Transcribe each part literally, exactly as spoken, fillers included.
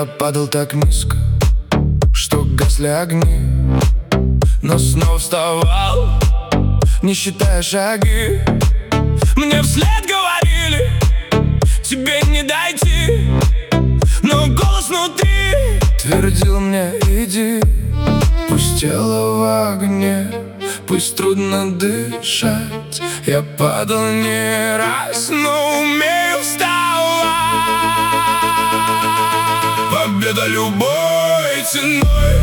Я падал так низко, что гасли огни, но снова вставал, не считая шаги. Мне вслед говорили: тебе не дойти, но голос внутри твердил мне: иди. Пусть тело в огне, пусть трудно дышать, я падал не раз, но умею вставать. Победа любой ценой.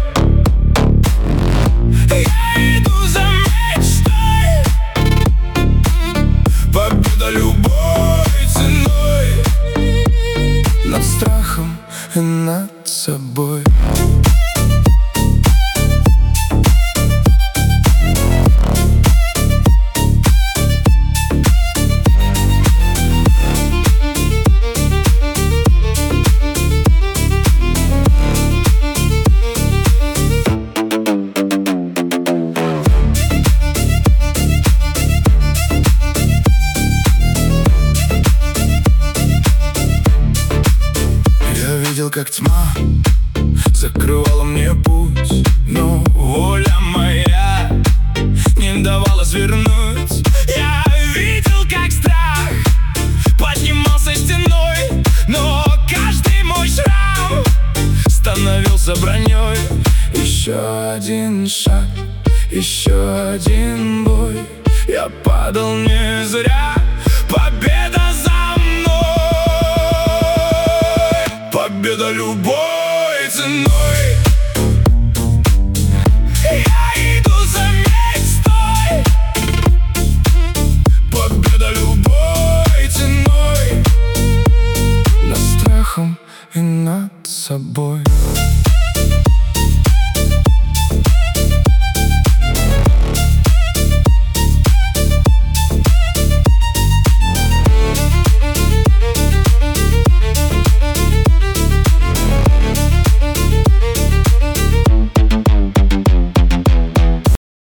Я иду за мечтой. Победа любой ценой. Над страхом и над собой. Как тьма закрывала мне путь, но воля моя не давала свернуть. Я видел, как страх поднимался стеной, но каждый мой шрам становился броней. Еще один шаг, еще один бой, я падал не зря. Победа за мной. Победа любой ценой. Я иду за мечтой. Победа любой ценой. Над страхом и над собой.